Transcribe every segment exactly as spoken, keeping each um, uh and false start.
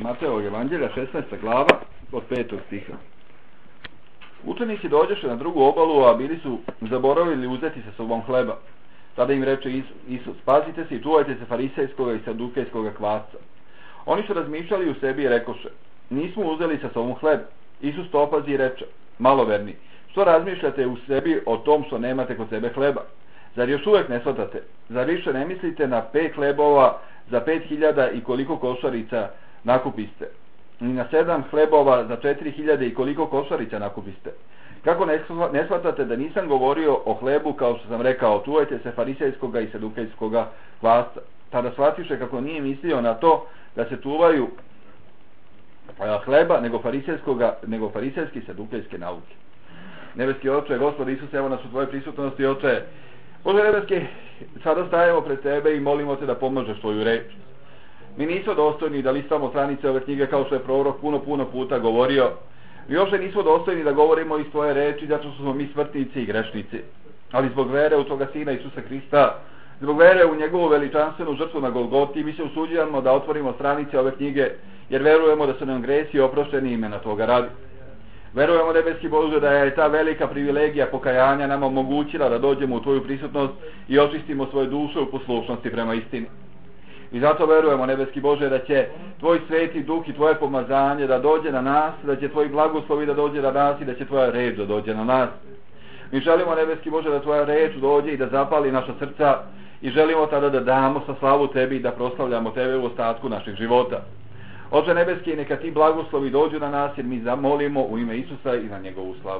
Mateovog evanđelja, šesnaesta glava, od petog stiha. Učenici dođeše na drugu obalu, a bili su zaboravili uzeti sa sobom hleba. Tada im reče Isus: pazite se i čuvajte se farisejskoga i sadukejskoga kvasca. Oni su razmišljali u sebi i rekoše: nismo uzeli sa sobom hleb. Isus to opazi i reče: maloverni, što razmišljate u sebi o tom što nemate kod sebe hleba? Zar još uvijek ne shvatate? Zar više ne mislite na pet hlebova za pet hiljada i koliko košarica nakupiste? Ni na sedam hlebova za četiri hiljade i koliko košarica nakupiste? Kako ne shvatate da nisam govorio o hlebu kao što sam rekao: čuvajte se farisejskoga i sadukejskoga kvasca? Tada shvatiše kako nije mislio na to da se čuvaju hleba, nego farisejskoga, nego farisejske i sadukejske nauke. Nebeski Oče, Gospod Isus, evo nas u tvojoj prisutnosti, Oče. Bože nebeski, sada stajemo pred tebe i molimo te da pomožeš tvoju reč. Mi nismo dostojni da listamo stranice ove knjige kao što je prorok puno, puno puta govorio. Mi uopšte nismo dostojni da govorimo iz tvoje reči, zato što smo mi smrtnici i grešnici. Ali zbog vere u toga Sina Isusa Hrista, zbog vere u njegovu veličanstvenu žrtvu na Golgoti, mi se usuđujemo da otvorimo stranice ove knjige, jer verujemo da su nam gresi oprošteni imena tvoga radi. Verujemo, nebeski Bože, da je ta velika privilegija pokajanja nam omogućila da dođemo u tvoju prisutnost i očistimo svoje duše u poslušnosti prema istini. I zato verujemo, nebeski Bože, da će tvoj sveti duh i tvoje pomazanje da dođe na nas, da će tvoj blagoslovi da dođe na nas i da će tvoja reč da dođe na nas. Mi želimo, nebeski Bože, da tvoja reč dođe i da zapali naša srca i želimo tada da damo sa slavu tebi i da proslavljamo tebe u ostatku naših života. Oče nebeski, neka ti blagoslovi dođu na nas, jer mi zamolimo u ime Isusa i na njegovu slavu.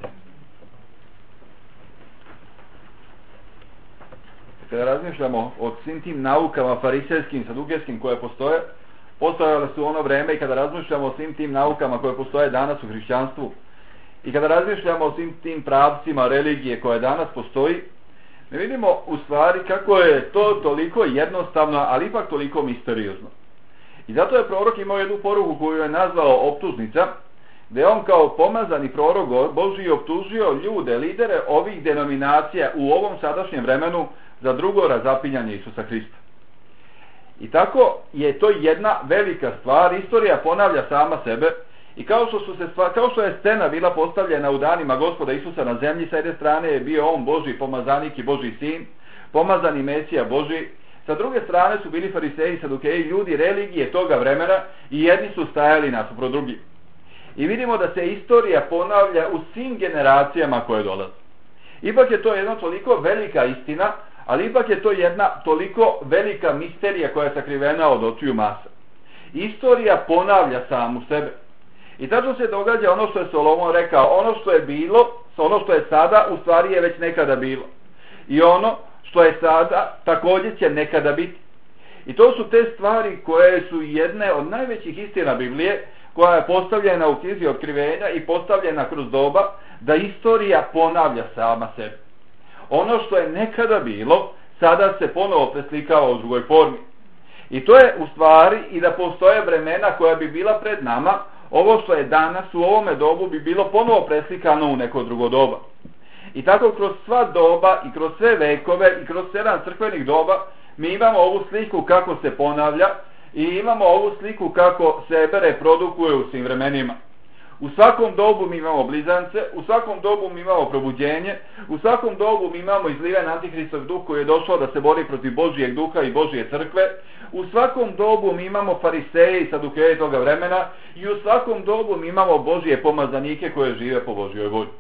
Kada razmišljamo o svim tim naukama farisejskim, sadukejskim koje postoje, postojale su ono vreme, i kada razmišljamo o svim tim naukama koje postoje danas u hrišćanstvu, i kada razmišljamo o svim tim pravcima religije koje danas postoji, mi vidimo u stvari kako je to toliko jednostavno, ali ipak toliko misteriozno. I zato je prorok imao jednu poruku koju je nazvao optužnica, gdje on kao pomazani prorok Božji optužio ljude, lidere ovih denominacija u ovom sadašnjem vremenu za drugo razapinjanje Isusa Hrista. I tako je to jedna velika stvar, istorija ponavlja sama sebe, i kao što, su se stvar, kao što je scena bila postavljena u danima Gospoda Isusa na zemlji, sa jedne strane je bio on Božji pomazanik i Božji sin, pomazani Mesija Božji. Sa druge strane su bili fariseji i sadukeji, ljudi religije toga vremena, i jedni su stajali nasuprot drugih. I vidimo da se istorija ponavlja u svim generacijama koje dolaze. Ipak je to jedna toliko velika istina, ali ipak je to jedna toliko velika misterija koja je sakrivena od očiju masa. Istorija ponavlja samu sebe. I tačno se događa ono što je Solomon rekao: ono što je bilo, ono što je sada, u stvari je već nekada bilo. I ono što je sada također će nekada biti. I to su te stvari koje su jedne od najvećih istina Biblije, koja je postavljena u knjizi Otkrivenja i postavljena kroz doba, da istorija ponavlja sama sebe. Ono što je nekada bilo, sada se ponovo preslikava u drugoj formi. I to je u stvari i da postoje vremena koja bi bila pred nama, ovo što je danas u ovome dobu bi bilo ponovo preslikano u neko drugo doba. I tako kroz sva doba i kroz sve vekove i kroz sedam crkvenih doba mi imamo ovu sliku kako se ponavlja i imamo ovu sliku kako se reprodukuje u svim vremenima. U svakom dobu mi imamo blizance, u svakom dobu mi imamo probuđenje, u svakom dobu mi imamo izliven Antihristov duh koji je došao da se bori protiv Božijeg duha i Božije crkve, u svakom dobu mi imamo fariseje i sadukeje toga vremena i u svakom dobu mi imamo Božije pomazanike koje žive po Božjoj volji.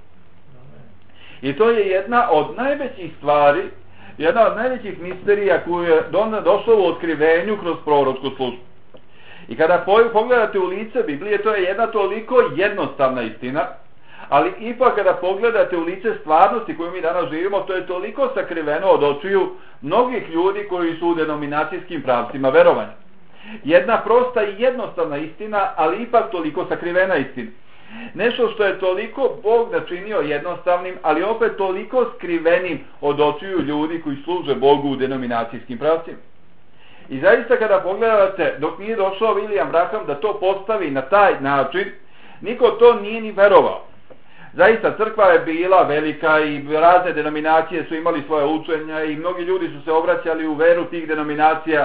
I to je jedna od najvećih stvari, jedna od najvećih misterija koju je došlo u otkrivenju kroz proročku službu. I kada pogledate u lice Biblije, to je jedna toliko jednostavna istina, ali ipak kada pogledate u lice stvarnosti koju mi danas živimo, to je toliko sakriveno od očiju mnogih ljudi koji su u denominacijskim pravcima verovanja. Jedna prosta i jednostavna istina, ali ipak toliko sakrivena istina. Nešto što je toliko Bog načinio jednostavnim, ali opet toliko skrivenim od očiju ljudi koji služe Bogu u denominacijskim pravcima. I zaista kada pogledate, dok nije došao William Branham da to postavi na taj način, niko to nije ni verovao. Zaista crkva je bila velika i razne denominacije su imali svoje učenja i mnogi ljudi su se obraćali u veru tih denominacija,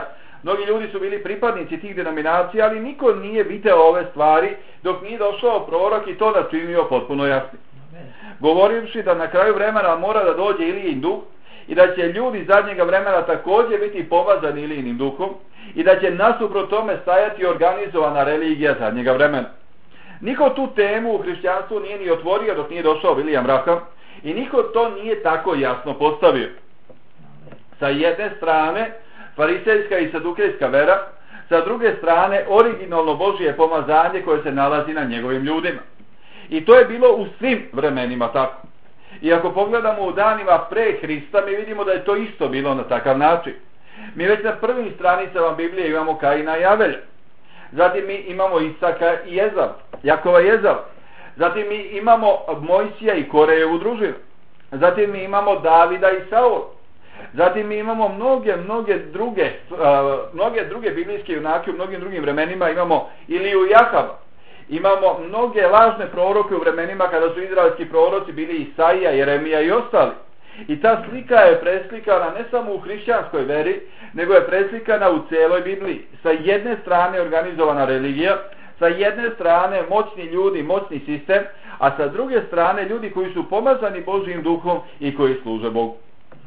mnogi ljudi su bili pripadnici tih denominacija, ali niko nije video ove stvari dok nije došao prorok i to načinio potpuno jasno. Govorivši da na kraju vremena mora da dođe Ilijin duh i da će ljudi zadnjega vremena također biti pomazani Ilijinim duhom i da će nasuprot tome stajati organizovana religija zadnjega vremena. Niko tu temu u hrišćanstvu nije ni otvorio dok nije došao William Branham i niko to nije tako jasno postavio. Sa jedne strane farisejska i sadukejska vera, sa druge strane originalno Božje pomazanje koje se nalazi na njegovim ljudima. I to je bilo u svim vremenima tako. I ako pogledamo u danima pre Hrista, mi vidimo da je to isto bilo na takav način. Mi već na prvim stranicama Biblije imamo Kaina i Avelja. Zatim mi imamo Isaka i Ezav, Jakova i Ezav. Zatim mi imamo Mojsija i Korejevu družinu. Zatim mi imamo Davida i Saul. Zatim mi imamo mnoge, mnoge druge, uh, mnoge druge biblijske junake u mnogim drugim vremenima. Imamo Iliju i Jahaba. Imamo mnoge lažne proroke u vremenima kada su izraelski proroci bili Isaija, Jeremija i ostali. I ta slika je preslikana ne samo u hrišćanskoj veri, nego je preslikana u celoj Bibliji. Sa jedne strane organizovana religija, sa jedne strane moćni ljudi, moćni sistem, a sa druge strane ljudi koji su pomazani Božjim duhom i koji služe Bogu.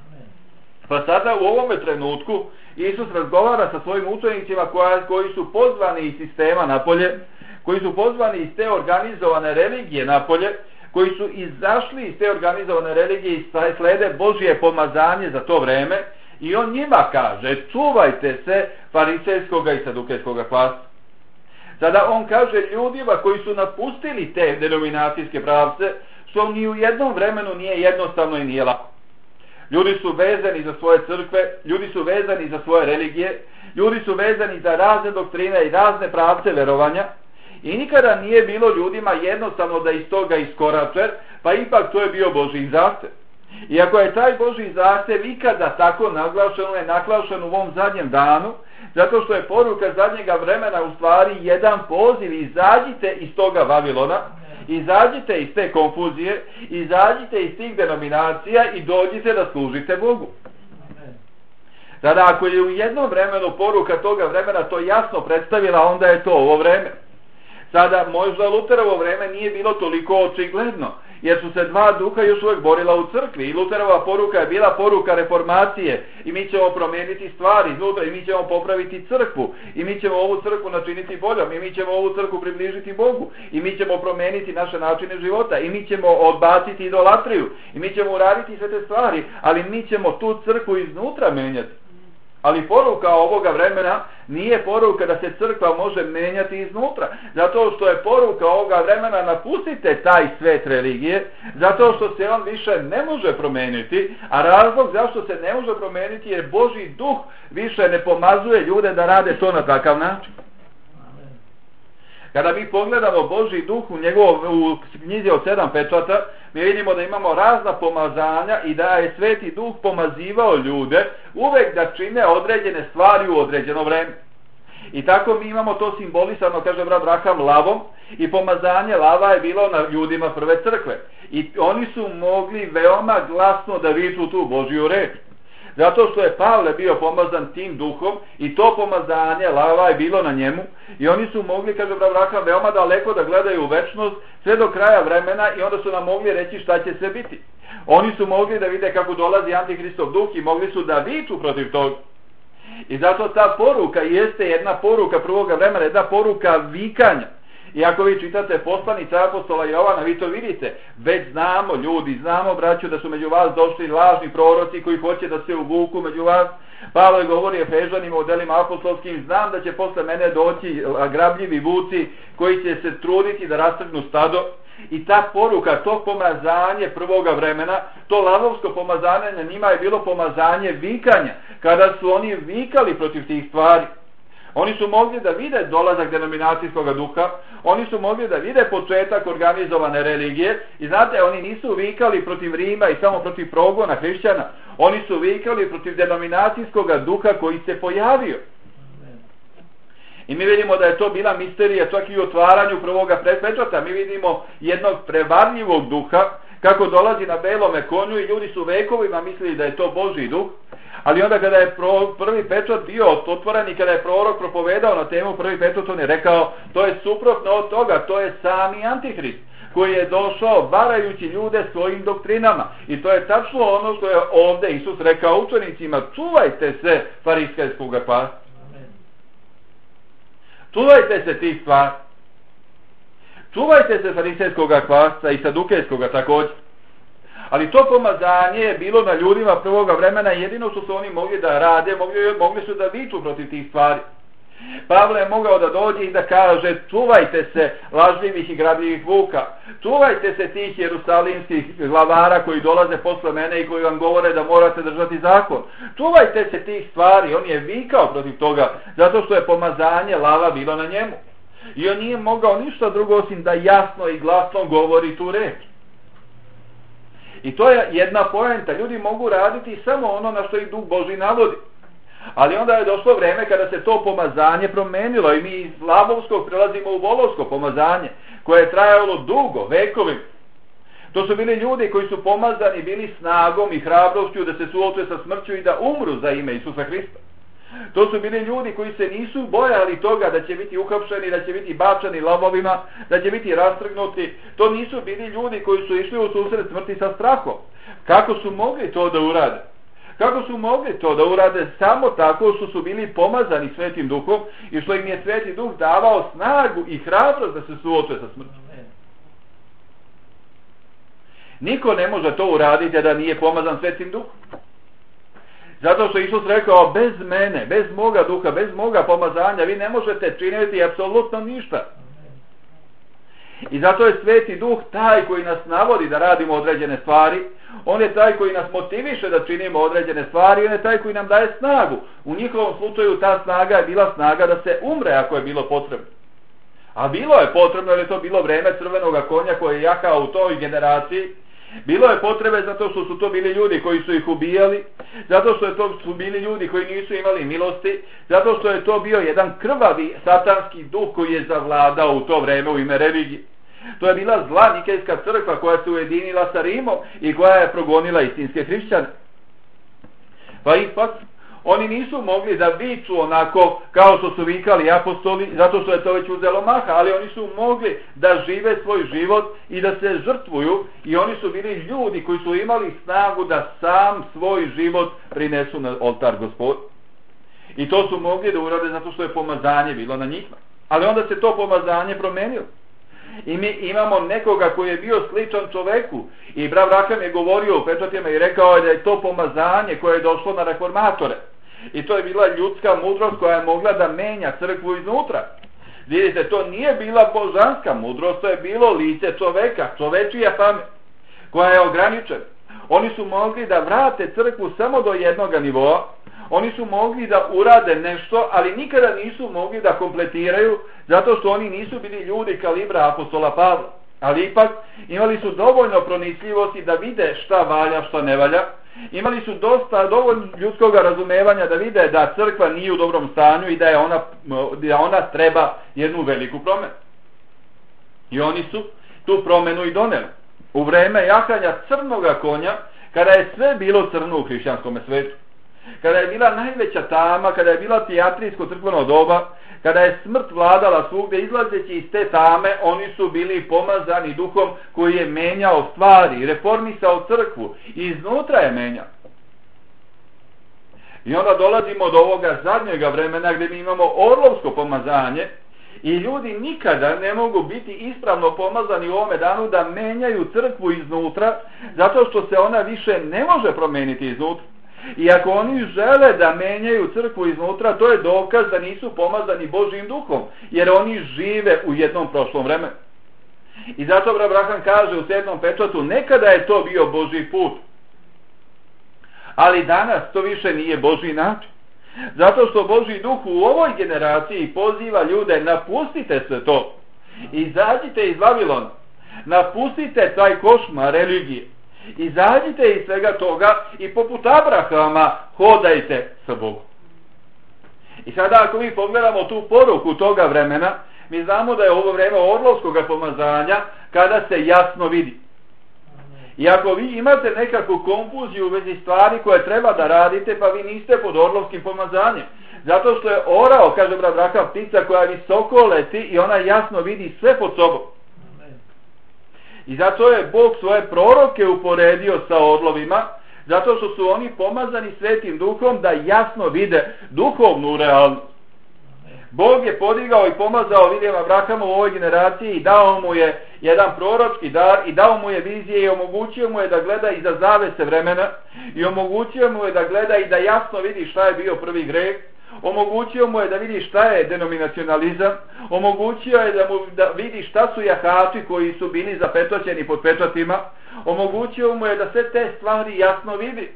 Pa sada u ovome trenutku Isus razgovara sa svojim učenicima koji su pozvani iz sistema napolje, koji su pozvani iz te organizovane religije napolje, koji su izašli iz te organizovane religije i slede Božje pomazanje za to vreme, i on njima kaže: čuvajte se farisejskoga i sadukejskoga klasa. Sada on kaže ljudima koji su napustili te denominacijske pravce, što ni u jednom vremenu nije jednostavno i nije lako. Ljudi su vezani za svoje crkve, ljudi su vezani za svoje religije, ljudi su vezani za razne doktrine i razne pravce verovanja, i nikada nije bilo ljudima jednostavno da iz toga iskorače, pa ipak to je bio Božji zahtev. I ako je taj Božji zahtev ikada tako naglašen, on je naglašen u ovom zadnjem danu, zato što je poruka zadnjega vremena u stvari jedan poziv: izađite iz toga Vavilona, izađite iz te konfuzije, izađite iz tih denominacija i dođite da služite Bogu. Sada ako je u jednom vremenu poruka toga vremena to jasno predstavila, onda je to ovo vreme. Sada možda Luterovo vreme nije bilo toliko očigledno, jer su se dva duha još uvijek borila u crkvi, i Luterova poruka je bila poruka reformacije, i mi ćemo promijeniti stvari iznutra, i mi ćemo popraviti crkvu, i mi ćemo ovu crkvu načiniti boljom, i mi ćemo ovu crkvu približiti Bogu, i mi ćemo promijeniti naše načine života, i mi ćemo odbaciti idolatriju, i mi ćemo uraditi sve te stvari, ali mi ćemo tu crkvu iznutra menjati. Ali poruka ovoga vremena nije poruka da se crkva može menjati iznutra, zato što je poruka ovoga vremena: napustite taj svet religije, zato što se on više ne može promeniti, a razlog zašto se ne može promeniti je Božji duh više ne pomazuje ljude da rade to na takav način. Kada mi pogledamo Božji duh u, njegov, u knjizi od sedam pečata, mi vidimo da imamo razna pomazanja i da je Sveti Duh pomazivao ljude uvek da čine određene stvari u određeno vreme. I tako mi imamo to simbolisano, kaže brat Branham, lavom, i pomazanje lava je bilo na ljudima prve crkve. I oni su mogli veoma glasno da viču tu Božju reč. Zato što je Pavle bio pomazan tim duhom i to pomazanje lava je bilo na njemu, i oni su mogli, kaže brat Branham, veoma daleko da gledaju u večnost sve do kraja vremena, i onda su nam mogli reći šta će se biti. Oni su mogli da vide kako dolazi Antihristov duh i mogli su da viču protiv toga. I zato ta poruka jeste jedna poruka prvoga vremena, jedna poruka vikanja. I ako vi čitate poslanice apostola Jovana, vi to vidite. Već znamo, ljudi, znamo, braćo, da su među vas došli lažni proroci koji hoće da se uvuku među vas. Pavle govori Efežanima u delima apostolskim: znam da će posle mene doći grabljivi vuci koji će se truditi da rastrgnu stado. I ta poruka, to pomazanje prvoga vremena, to lavovsko pomazanje na njima je bilo pomazanje vikanja, kada su oni vikali protiv tih stvari. Oni su mogli da vide dolazak denominacijskog duha, oni su mogli da vide početak organizovane religije, i znate, oni nisu vikali protiv Rima i samo protiv progona hrišćana, oni su vikali protiv denominacijskog duha koji se pojavio. I mi vidimo da je to bila misterija čak i u otvaranju prvoga pečata. Mi vidimo jednog prevarljivog duha kako dolazi na belome konju, i ljudi su vekovima mislili da je to Božji duh, Ali onda kada je pro, prvi pečat bio otvoren i kada je prorok propovedao na temu prvi pečat, on je rekao, to je suprotno od toga, to je sami Antihrist koji je došao varajući ljude svojim doktrinama. I to je tačno ono što je ovdje Isus rekao učenicima, čuvajte se fariskejskog kvasta. Čuvajte se tih stvari. Čuvajte se fariskejskog kvasta i sadukejskog također. Ali to pomazanje je bilo na ljudima prvoga vremena, jedino što su oni mogli da rade, mogli, mogli su da viču protiv tih stvari. Pavle je mogao da dođe i da kaže, čuvajte se lažljivih i grabljivih vuka, čuvajte se tih jerusalimskih glavara koji dolaze posle mene i koji vam govore da morate držati zakon. Čuvajte se tih stvari. On je vikao protiv toga, zato što je pomazanje lava bilo na njemu. I on nije mogao ništa drugo osim da jasno i glasno govori tu reč. I to je jedna poenta. Ljudi mogu raditi samo ono na što ih Duh Božji navodi. Ali onda je došlo vreme kada se to pomazanje promenilo i mi iz lavovskog prelazimo u volovsko pomazanje, koje je trajalo dugo, vekovima. To su bili ljudi koji su pomazani bili snagom i hrabrošću da se suoče sa smrću i da umru za ime Isusa Hrista. To su bili ljudi koji se nisu bojali toga da će biti uhapšeni, da će biti bačani lavovima, da će biti rastrgnuti. To nisu bili ljudi koji su išli u susret smrti sa strahom. Kako su mogli to da urade? Kako su mogli to da urade? Samo tako što su bili pomazani Svetim Duhom i što im je Sveti Duh davao snagu i hrabrost da se suoče sa smrću. Niko ne može to uraditi da nije pomazan Svetim Duhom. Zato što Isus rekao, bez mene, bez moga duha, bez moga pomazanja, vi ne možete činiti apsolutno ništa. I zato je Sveti Duh taj koji nas navodi da radimo određene stvari. On je taj koji nas motiviše da činimo određene stvari. On je taj koji nam daje snagu. U njihovom slučaju ta snaga je bila snaga da se umre ako je bilo potrebno. A bilo je potrebno jer je to bilo vreme crvenog konja koji je jahao u toj generaciji. Bilo je potrebe zato što su to bili ljudi koji su ih ubijali, zato što je to su bili ljudi koji nisu imali milosti, zato što je to bio jedan krvavi satanski duh koji je zavladao u to vreme u ime religije. To je bila zla Nikejska crkva koja se ujedinila sa Rimom i koja je progonila istinske hrišćane. Pa ipak oni nisu mogli da viču onako kao što su vikali apostoli, zato što je to već uzelo maha, ali oni su mogli da žive svoj život i da se žrtvuju i oni su bili ljudi koji su imali snagu da sam svoj život prinesu na oltar Gospod. I to su mogli da urade zato što je pomazanje bilo na njih. Ali onda se to pomazanje promenilo. I mi imamo nekoga koji je bio sličan čoveku i Brav Raham je govorio u pečatima i rekao je da je to pomazanje koje je došlo na reformatore. I to je bila ljudska mudrost koja je mogla da menja crkvu iznutra. Vidite, to nije bila božanska mudrost, to je bilo lice čoveka, čovečija pamet, koja je ograničena. Oni su mogli da vrate crkvu samo do jednog nivoa, oni su mogli da urade nešto, ali nikada nisu mogli da kompletiraju, zato što oni nisu bili ljudi kalibra apostola Pavla. Ali ipak imali su dovoljno pronicljivosti da vide šta valja, šta ne valja. Imali su dosta dovoljno ljudskog razumevanja da vide da crkva nije u dobrom stanju i da je ona, da ona treba jednu veliku promenu. I oni su tu promenu i doneli. U vreme jahanja crnoga konja, kada je sve bilo crno u hrišćanskom svetu, kada je bila najveća tama, kada je bila tijatrijsko crkveno doba, kada je smrt vladala svugde, izlazeći iz te tame, oni su bili pomazani duhom koji je menjao stvari, reformisao crkvu i iznutra je menjao. I onda dolazimo do ovoga zadnjega vremena gdje mi imamo orlovsko pomazanje i ljudi nikada ne mogu biti ispravno pomazani u ovome danu da menjaju crkvu iznutra, zato što se ona više ne može promeniti iznutra. I ako oni žele da menjaju crkvu iznutra, to je dokaz da nisu pomazani Božjim duhom, jer oni žive u jednom prošlom vremenu. I zato Brav Raham kaže u sedmom pečatu, nekada je to bio Božji put, ali danas to više nije Božji način. Zato što Božji duh u ovoj generaciji poziva ljude, napustite sve to, izađite iz Vavilona, napustite taj košmar religije, izađite iz svega toga i poput Abrahama hodajte sa Bogom. I sada ako mi pogledamo tu poruku toga vremena, mi znamo da je ovo vreme orlovskog pomazanja kada se jasno vidi. I ako vi imate nekakvu konfuziju u vezi stvari koje treba da radite, pa vi niste pod orlovskim pomazanjem. Zato što je orao, kaže brat Raka, ptica koja visoko leti i ona jasno vidi sve pod sobom. I zato je Bog svoje proroke uporedio sa orlovima, zato što su oni pomazani Svetim Duhom da jasno vide duhovnu realnost. Bog je podigao i pomazao Vilijama Brahama u ovoj generaciji i dao mu je jedan proročki dar i dao mu je vizije i omogućio mu je da gleda iza zavese vremena i omogućio mu je da gleda i da jasno vidi šta je bio prvi greh. Omogućio mu je da vidi šta je denominacionalizam, omogućio je da mu da vidi šta su jahači koji su bili zapečaćeni pod pečatima, omogućio mu je da sve te stvari jasno vidi.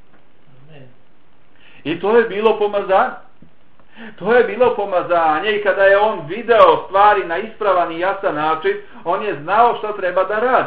I to je bilo pomazanje. To je bilo pomazanje i kada je on video stvari na ispravan i jasan način, on je znao što treba da radi.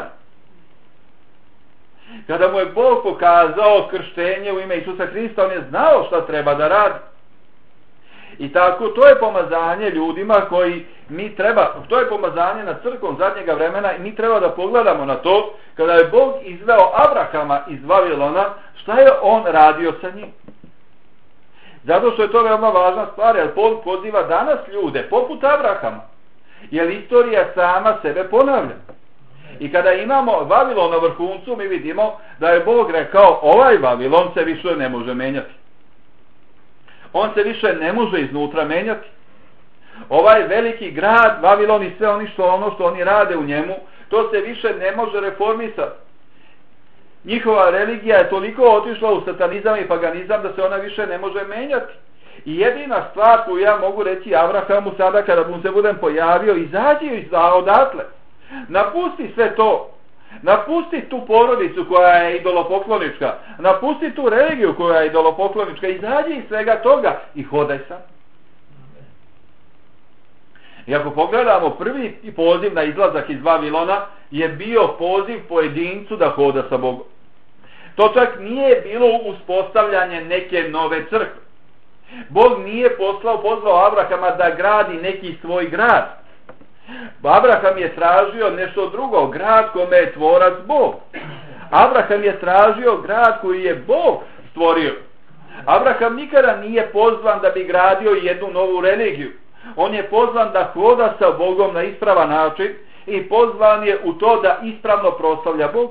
Kada mu je Bog pokazao krštenje u ime Isusa Hrista, on je znao što treba da radi. I tako, to je pomazanje ljudima koji mi treba, to je pomazanje na crkvom zadnjega vremena i mi treba da pogledamo na to, kada je Bog izveo Abrahama iz Vavilona, šta je on radio sa njim. Zato što je to veoma važna stvar, jer Bog poziva danas ljude, poput Abrahama, jer istorija sama sebe ponavlja. I kada imamo Vavilon na vrhuncu, mi vidimo da je Bog rekao, ovaj Vavilon se više ne može menjati. On se više ne može iznutra menjati. Ovaj veliki grad, Vavilon i sve oni što ono što oni rade u njemu, to se više ne može reformisati. Njihova religija je toliko otišla u satanizam i paganizam da se ona više ne može menjati. I jedina stvar koju ja mogu reći Avrahamu sada kada mu se budem pojavio, izađi iz odatle. Napusti sve to. Napusti tu porodicu koja je idolopoklonička. Napusti tu religiju koja je idolopoklonička. Izađi iz svega toga i hodaj sam. I ako pogledamo, prvi poziv na izlazak iz Vavilona je bio poziv pojedincu da hoda sa Bogom. To čak nije bilo uspostavljanje neke nove crkve. Bog nije poslao, pozvao Abrahama da gradi neki svoj grad. Abraham je tražio nešto drugo, grad kome je tvorac Bog. Abraham je tražio grad koji je Bog stvorio. Abraham nikada nije pozvan da bi gradio jednu novu religiju. On je pozvan da hoda sa Bogom na ispravan način i pozvan je u to da ispravno proslavlja Boga.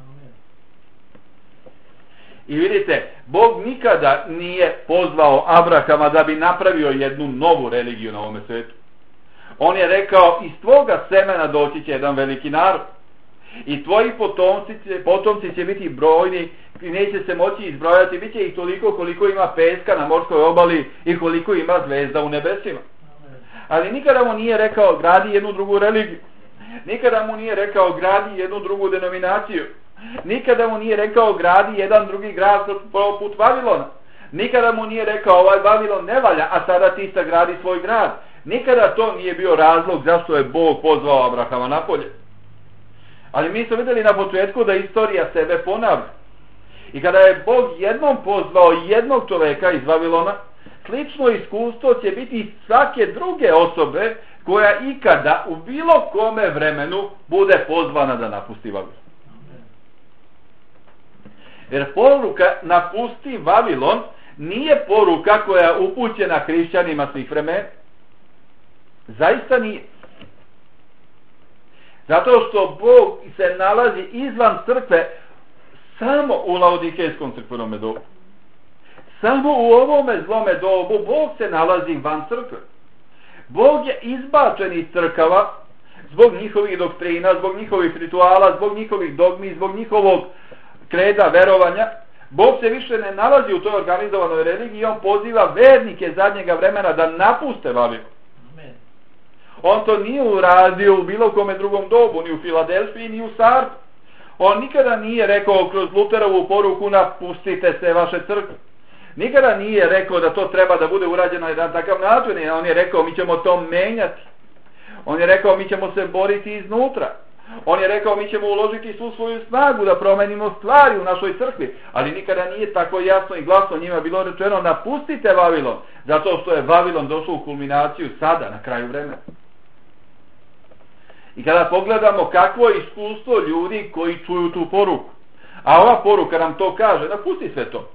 I vidite, Bog nikada nije pozvao Abrahama da bi napravio jednu novu religiju na ovome svijetu. On je rekao, iz tvoga semena doći će jedan veliki narod. I tvoji potomci, potomci će biti brojni i neće se moći izbrojati. Biće ih toliko koliko ima peska na morskoj obali i koliko ima zvezda u nebesima. Ali nikada mu nije rekao gradi jednu drugu religiju. Nikada mu nije rekao gradi jednu drugu denominaciju. Nikada mu nije rekao gradi jedan drugi grad poput Vavilona. Nikada mu nije rekao ovaj Vavilon ne valja, a sada ti sagradi svoj grad. Nikada to nije bio razlog zašto je Bog pozvao Abrahama napolje. Ali mi smo vidjeli na početku da istorija sebe ponavlja. I kada je Bog jednom pozvao jednog čoveka iz Vavilona, slično iskustvo će biti i svake druge osobe koja ikada u bilo kome vremenu bude pozvana da napusti Vavilon. Jer poruka napusti Vavilon nije poruka koja je upućena hrišćanima svih vremena. Zaista nije. Zato što Bog se nalazi izvan crkve samo u Laodikejskom crkvenom dobu. Samo u ovome zlome dobu Bog se nalazi van crkve. Bog je izbačen iz crkava zbog njihovih doktrina, zbog njihovih rituala, zbog njihovih dogmi, zbog njihovog kreda verovanja. Bog se više ne nalazi u toj organizovanoj religiji i on poziva vernike zadnjega vremena da napuste Vavilon. On to nije uradio u bilo kome drugom dobu, ni u Filadelfiji, ni u Sardu. On nikada nije rekao kroz Luterovu poruku napustite se vaše crkve. Nikada nije rekao da to treba da bude urađeno na jedan takav način. On je rekao mi ćemo to menjati. On je rekao mi ćemo se boriti iznutra. On je rekao mi ćemo uložiti svu svoju snagu da promenimo stvari u našoj crkvi. Ali nikada nije tako jasno i glasno njima bilo rečeno napustite Vavilon. Zato što je Vavilon došao u kulminaciju sada, na kraju vremena. I kada pogledamo kakvo je iskustvo ljudi koji čuju tu poruku, a ova poruka nam to kaže, napusti sve to.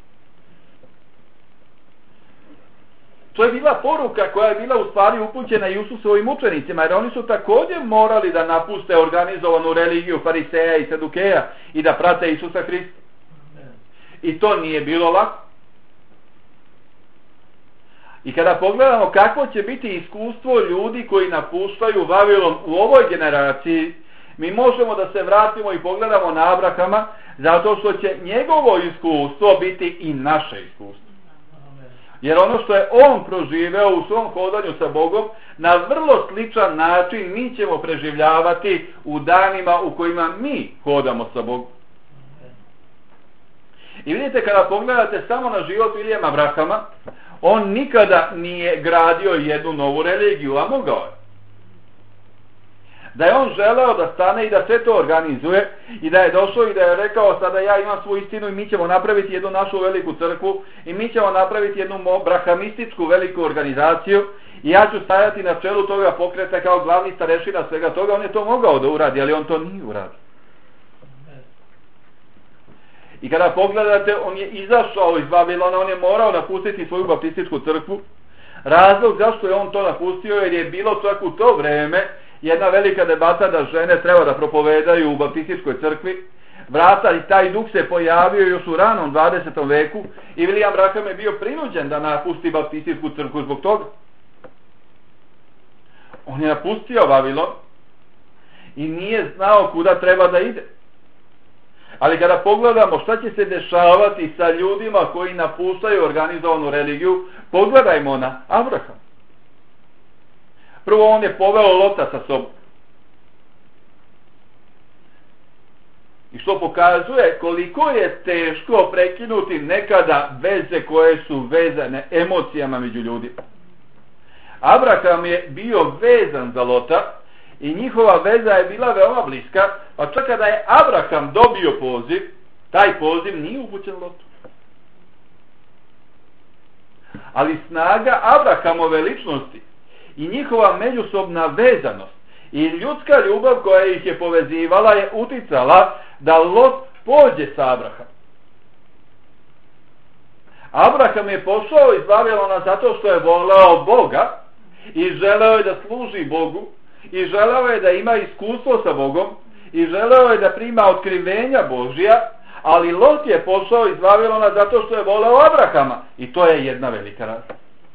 To je bila poruka koja je bila u stvari upućena Isusovim učenicima, jer oni su također morali da napuste organizovanu religiju fariseja i sadukeja i da prate Isusa Hrista. I to nije bilo lako. I kada pogledamo kakvo će biti iskustvo ljudi koji napuštaju Vavilon u ovoj generaciji, mi možemo da se vratimo i pogledamo na Abrahama, zato što će njegovo iskustvo biti i naše iskustvo. Jer ono što je on proživeo u svom hodanju sa Bogom, na vrlo sličan način mi ćemo preživljavati u danima u kojima mi hodamo sa Bogom. I vidite, kada pogledate samo na život Vilijama Abrahama, on nikada nije gradio jednu novu religiju, a mogao je. Da je on želeo da stane i da sve to organizuje i da je došao i da je rekao, sada ja imam svoju istinu i mi ćemo napraviti jednu našu veliku crkvu i mi ćemo napraviti jednu abrahamističku veliku organizaciju i ja ću stajati na čelu toga pokreta kao glavni starešina svega toga. On je to mogao da uradi, ali on to nije uradio. I kada pogledate, on je izašao iz Vavilona, on je morao napustiti svoju baptističku crkvu. Razlog zašto je on to napustio, jer je bilo čak u to vreme jedna velika debata da žene treba da propovedaju u baptističkoj crkvi. Vrata i taj duh se pojavio još u ranom dvadesetom veku i William Branham je bio prinuđen da napusti baptističku crkvu zbog toga. On je napustio Vavilon i nije znao kuda treba da ide. Ali kada pogledamo šta će se dešavati sa ljudima koji napuštaju organizovanu religiju, pogledajmo na Abraham. Prvo, on je poveo Lota sa sobom. I što pokazuje koliko je teško prekinuti nekada veze koje su vezane emocijama među ljudima. Abraham je bio vezan za Lota i njihova veza je bila veoma bliska, pa čak kada je Abraham dobio poziv, taj poziv nije upućen Lotu. Ali snaga Abrahamove ličnosti i njihova međusobna vezanost i ljudska ljubav koja ih je povezivala je uticala da Lot pođe sa Abrahamom. Abraham je pošao iz Vavilona zato što je voleo Boga i želeo je da služi Bogu i želeo je da ima iskustvo sa Bogom i želeo je da prima otkrivenja Božja, ali Lot je pošao iz Vavilona zato što je voleo Abrahama i to je jedna velika razlika.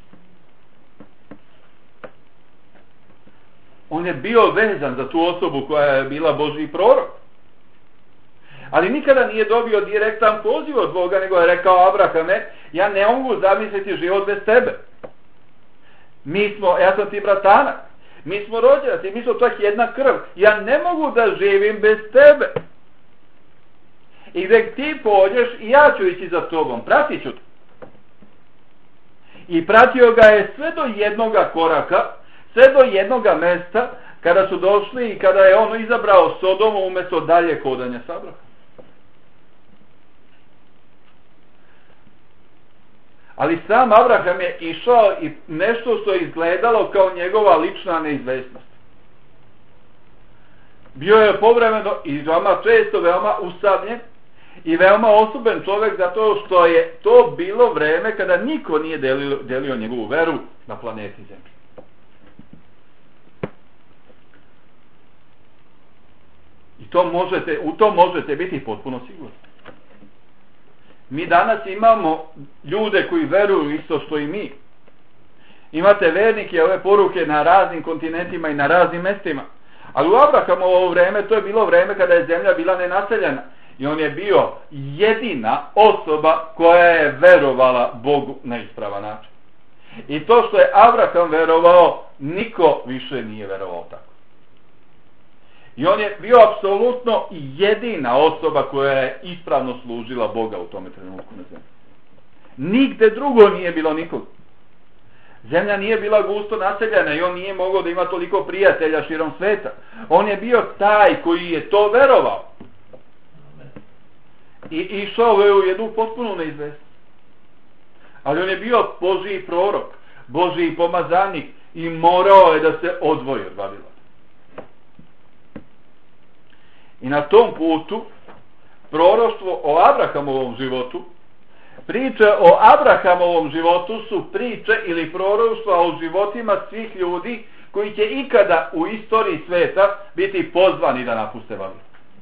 On je bio vezan za tu osobu koja je bila Božji prorok. Ali nikada nije dobio direktan poziv od Boga, nego je rekao: Abrahame, ja ne mogu zamisliti život bez tebe. Mi smo, ja sam ti bratanak, mi smo rođaci, mi smo čak jedna krv. Ja ne mogu da živim bez tebe. I gdje ti pođeš, i ja ću ići za tobom, pratit ću te. I pratio ga je sve do jednoga koraka, sve do jednoga mesta, kada su došli i kada je on izabrao Sodomu umjesto dalje hodanja s Abrahamom. Ali sam Abraham je išao i nešto što je izgledalo kao njegova lična neizvesnost. Bio je povremeno i veoma često veoma usamljen i veoma osoben čovjek, zato što je to bilo vreme kada niko nije delio, delio njegovu veru na planeti Zemlji. I to možete, u to možete biti potpuno sigurni. Mi danas imamo ljude koji veruju isto što i mi. Imate vernike ove poruke na raznim kontinentima i na raznim mestima. Ali u Abrahamovo vreme, to je bilo vreme kada je zemlja bila nenaseljena. I on je bio jedina osoba koja je verovala Bogu na ispravan način. I to što je Abraham verovao, niko više nije verovao tako. I on je bio apsolutno jedina osoba koja je ispravno služila Boga u tome trenutku na zemlji. Nigde drugo nije bilo nikog. Zemlja nije bila gusto naseljena i on nije mogao da ima toliko prijatelja širom sveta. On je bio taj koji je to verovao. I išao je u jednu potpuno neizvesnost. Ali on je bio Božji prorok, Božji pomazanik i morao je da se odvoji od Vavilona. I na tom putu proroštvo o Abrahamovom životu, priče o Abrahamovom životu su priče ili proroštva o životima svih ljudi koji će ikada u istoriji sveta biti pozvani da napuste Vavilon.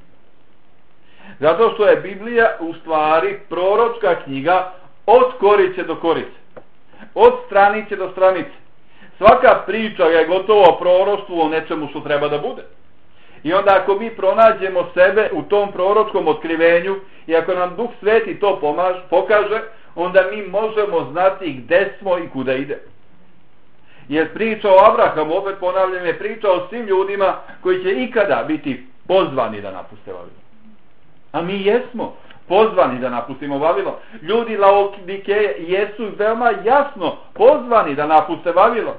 Zato što je Biblija u stvari proročka knjiga od korice do korice, od stranice do stranice. Svaka priča je gotovo proroštvo o nečemu što treba da bude. I onda ako mi pronađemo sebe u tom proročkom otkrivenju i ako nam Duh Sveti to pomaže, pokaže, onda mi možemo znati gde smo i kuda ide. Jer priča o Abrahamu, opet ponavljam, je priča o svim ljudima koji će ikada biti pozvani da napuste Vavilon. A mi jesmo pozvani da napustimo Vavilon. Ljudi Laodikeje jesu veoma jasno pozvani da napuste Vavilon.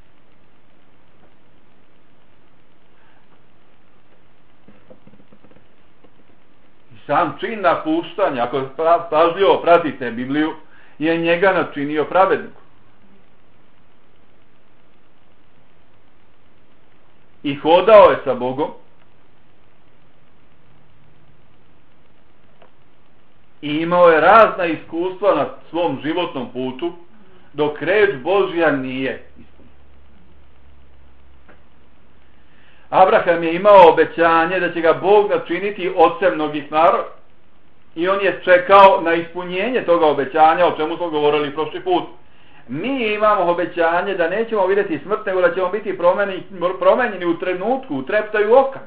Sam čin napuštanja, ako pažljivo pratite Bibliju, je njega načinio pravednikom. I hodao je sa Bogom i imao je razna iskustva na svom životnom putu, dok reč Božja nije ispunjena. Abraham je imao obećanje da će ga Bog načiniti ocem mnogih naroda. I on je čekao na ispunjenje toga obećanja, o čemu smo govorili prošli put. Mi imamo obećanje da nećemo vidjeti smrt, nego da ćemo biti promenjeni, promenjeni u trenutku, u treptaju oka.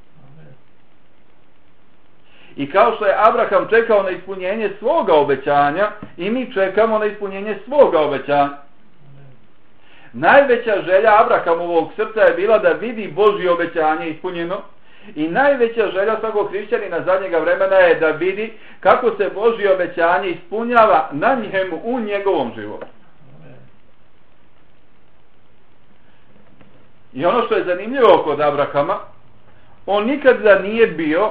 I kao što je Abraham čekao na ispunjenje svoga obećanja, i mi čekamo na ispunjenje svoga obećanja. Najveća želja Abrahamovog srca je bila da vidi Božje obećanje ispunjeno, i najveća želja svakog hrišćanina zadnjega vremena je da vidi kako se Božje obećanje ispunjava na njemu u njegovom životu. I ono što je zanimljivo kod Abrahama, on nikada nije bio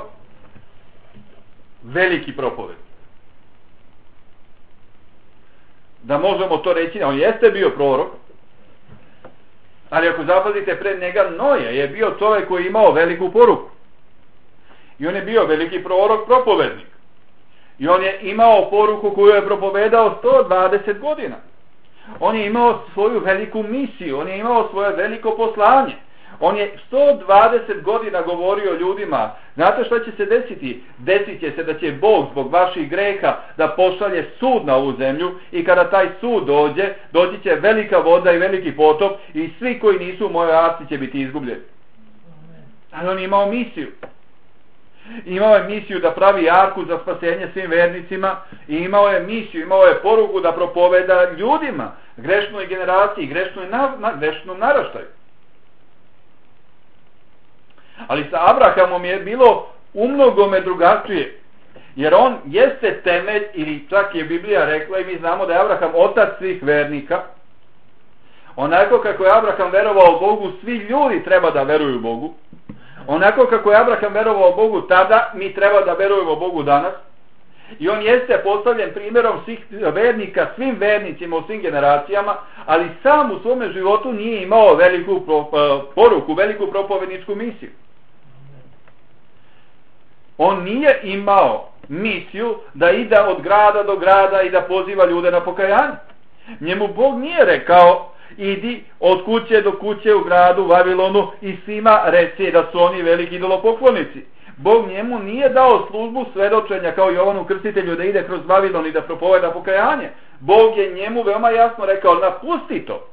veliki propovednik. Da možemo to reći, on jeste bio prorok, ali ako zapazite, pred njega Noje je bio čovjek koji je imao veliku poruku. I on je bio veliki prorok, propovednik. I on je imao poruku koju je propovedao sto dvadeset godina. On je imao svoju veliku misiju, on je imao svoje veliko poslanje. On je sto dvadeset godina govorio ljudima, znate što će se desiti? Desit će se da će Bog zbog vaših greha da pošalje sud na ovu zemlju, i kada taj sud dođe, doći će velika voda i veliki potop i svi koji nisu u mojoj arci će biti izgubljeni. Ali on je imao misiju. Imao je misiju da pravi arku za spasenje svim vernicima, i imao je misiju, imao je poruku da propoveda ljudima, grešnoj generaciji, grešnoj na, na, grešnom naraštaju. Ali sa Abrahamom je bilo umnogome drugačije, jer on jeste temelj, ili čak je Biblija rekla, i mi znamo da je Abraham otac svih vernika. Onako kako je Abraham verovao Bogu, svi ljudi treba da veruju Bogu. Onako kako je Abraham verovao Bogu tada, mi treba da verujemo Bogu danas. I on jeste postavljen primjerom svih vernika, svim vernicima u svim generacijama, ali sam u svome životu nije imao veliku poruku, veliku propovedničku misiju. On nije imao misiju da ide od grada do grada i da poziva ljude na pokajanje. Njemu Bog nije rekao, idi od kuće do kuće u gradu Vavilonu i svima reci da su oni veliki idolopoklonici. Bog njemu nije dao službu svedočenja kao Jovanu Krstitelju da ide kroz Vavilon i da propoveda pokajanje. Bog je njemu veoma jasno rekao, napusti to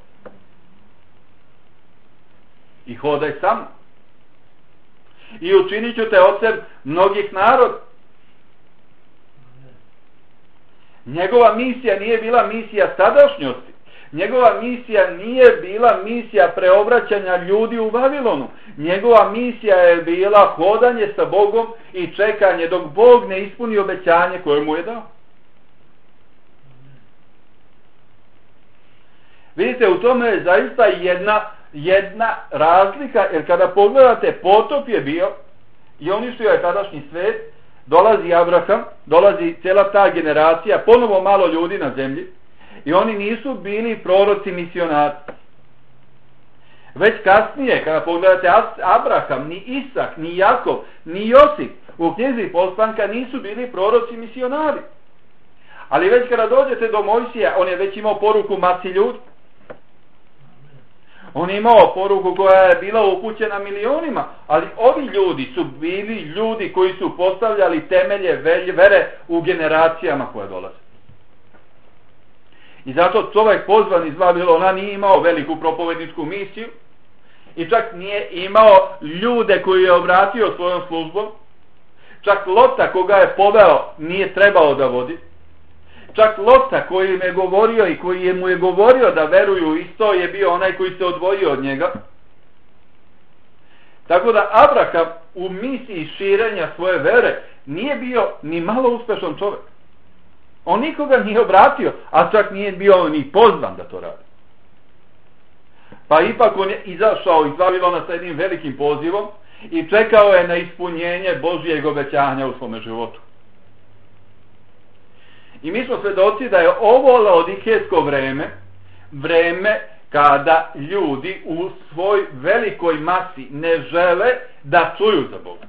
i hodaj sam i učinit ću te ocem mnogih naroda. Njegova misija nije bila misija sadašnjosti. Njegova misija nije bila misija preobraćanja ljudi u Vavilonu. Njegova misija je bila hodanje sa Bogom i čekanje dok Bog ne ispuni obećanje koje mu je dao. Vidite, u tome je zaista jedna, jedna razlika, jer kada pogledate, potop je bio i uništio je tadašnji svet, dolazi Abraham, dolazi cijela ta generacija, ponovo malo ljudi na zemlji, i oni nisu bili proroci misionari. Već kasnije, kada pogledate Abraham, ni Isak, ni Jakov, ni Josip u knjizi Postanka nisu bili proroci misionari. Ali već kada dođete do Mojsija, on je već imao poruku masi ljudi. On je imao poruku koja je bila upućena milionima, ali ovi ljudi su bili ljudi koji su postavljali temelje vere u generacijama koje dolaze. I zato čovjek pozvan iz Vavilona nije imao veliku propovedničku misiju i čak nije imao ljude koji je obratio svojom službom. Čak Lota koga je poveo nije trebao da vodi. Čak Lota koji im je govorio i koji je mu je govorio da veruju isto je bio onaj koji se odvojio od njega. Tako da Abraham u misiji širenja svoje vere nije bio ni malo uspešan čovjek. On nikoga nije obratio, a čak nije bio ni pozvan da to radi. Pa ipak on je izašao iz Vavilona sa jednim velikim pozivom i čekao je na ispunjenje Božijeg obećanja u svome životu. I mi smo svedoci da je ovo laodikejsko vreme, vreme kada ljudi u svoj velikoj masi ne žele da čuju za Boga.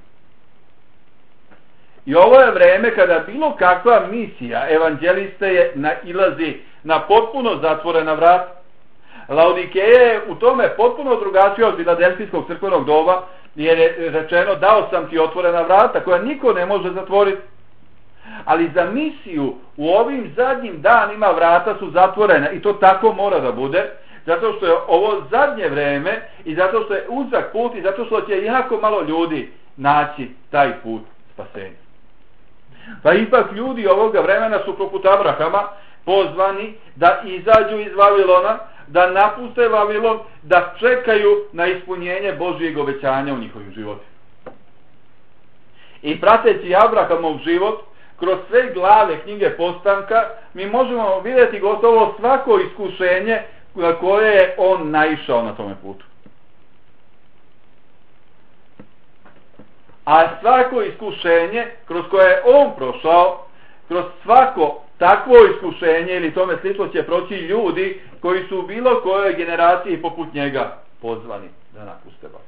I ovo je vreme kada bilo kakva misija evanđeliste je nailazi na potpuno zatvorena vrata. Laodikeja je u tome potpuno drugačija od Filadelfijskog crkvenog doba, jer je rečeno dao sam ti otvorena vrata koja niko ne može zatvoriti. Ali za misiju u ovim zadnjim danima vrata su zatvorena i to tako mora da bude, zato što je ovo zadnje vreme i zato što je uzak put i zato što će jako malo ljudi naći taj put spasenja. Pa ipak ljudi ovoga vremena su poput Abrahama pozvani da izađu iz Vavilona, da napuste Vavilon, da čekaju na ispunjenje Božijeg obećanja u njihovim životima. I prateći Abrahamov život, kroz sve glave knjige Postanka, mi možemo vidjeti gotovo svako iskušenje na koje je on naišao na tome putu. A svako iskušenje kroz koje je on prošao, kroz svako takvo iskušenje ili tome slično će proći ljudi koji su u bilo kojoj generaciji poput njega pozvani da napuste Bog.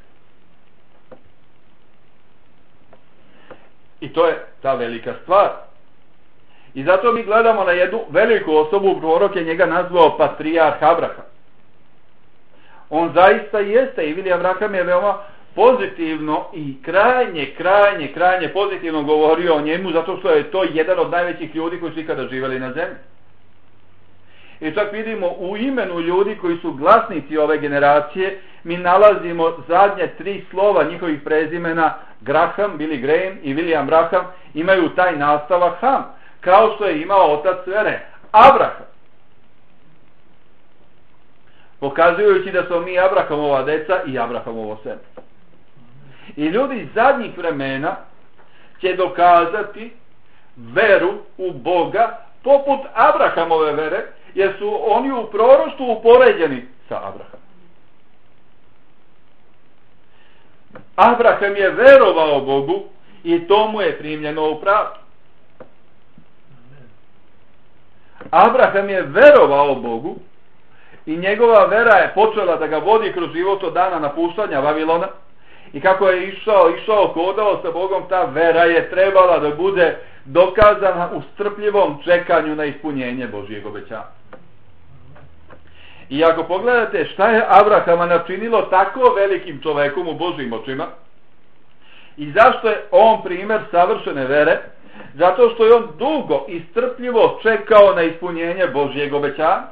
I to je ta velika stvar. I zato mi gledamo na jednu veliku osobu, prorok je njega nazvao patrijarh Abraham. On zaista jeste i William Branham je veoma pozitivno i krajnje, krajnje, krajnje pozitivno govorio o njemu, zato što je to jedan od najvećih ljudi koji su ikada živjeli na zemlji. I čak vidimo u imenu ljudi koji su glasnici ove generacije, mi nalazimo zadnje tri slova njihovih prezimena, Graham, Billy Graham i William Branham, imaju taj nastavak Ham, kao što je imao otac vere, Abraham. Pokazujući da smo mi Abrahamova deca i Abrahamovo seme. I ljudi iz zadnjih vremena će dokazati veru u Boga poput Abrahamove vere, jer su oni u proroštvu upoređeni sa Abrahamom. Abraham je verovao Bogu i to mu je primljeno u pravdu. Abraham je verovao Bogu i njegova vera je počela da ga vodi kroz život od dana napuštanja Vavilona. I kako je išao, išao, hodao sa Bogom, ta vera je trebala da bude dokazana u strpljivom čekanju na ispunjenje Božijeg obećanja. I ako pogledate šta je Abrahama načinilo tako velikim čovekom u Božijim očima i zašto je on primjer savršene vere, zato što je on dugo i strpljivo čekao na ispunjenje Božijeg obećanja